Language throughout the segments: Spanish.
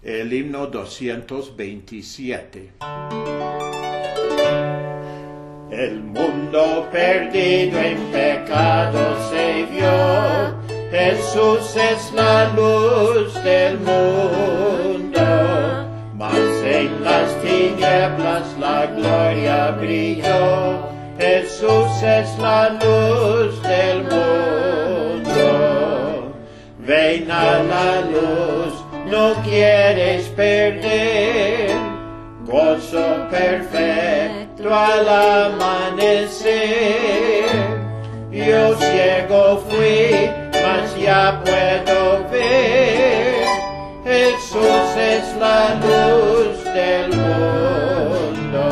El himno 227. El mundo perdido en pecado se vio, Jesús es la luz del mundo, mas en las tinieblas la gloria brilló, Jesús es la luz del mundo. Ven a la luz, no quieres perder, gozo perfecto al amanecer. Yo ciego fui, mas ya puedo ver, Jesús es la luz del mundo.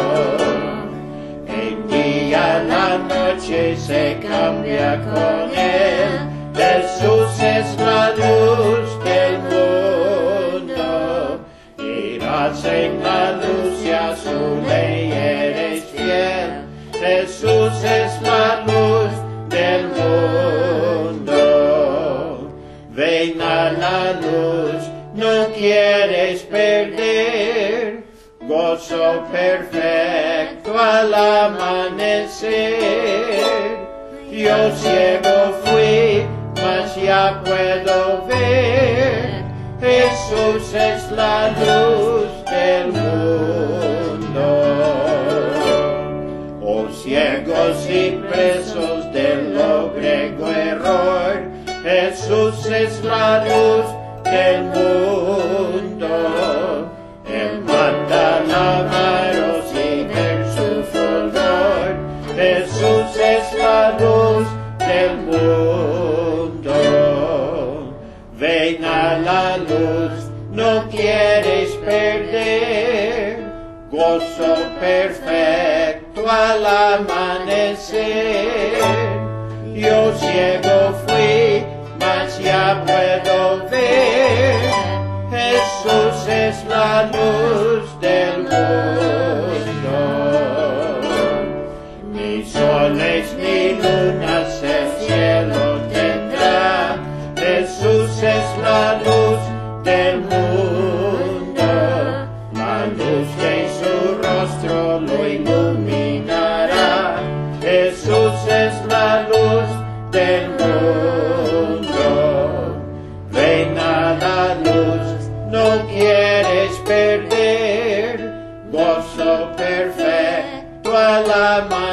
En día la noche se cambia con él, Jesús es la luz del mundo. Irás en la luz y a su ley eres fiel, Jesús es la luz del mundo. Ven a la luz, no quieres perder, gozo perfecto al amanecer. Yo ciego fui, mas ya puedo ver, Jesús es la luz del mundo. Oh ciegos y presos del logrego error, Jesús es la luz del mundo. Él manda lavaros y ver su fulgor, Jesús es la luz del mundo. Ven a la luz, no quieres perder, gozo perfecto al amanecer. Yo ciego fui, mas ya puedo ver, Jesús es la luz del mundo. Ni soles ni lunas el cielo tendrá, Jesús es la luz del mundo. La luz de su rostro lo iluminará, Jesús es la luz del mundo. Ven a la luz, no quieres perder, gozo perfecto al amanecer.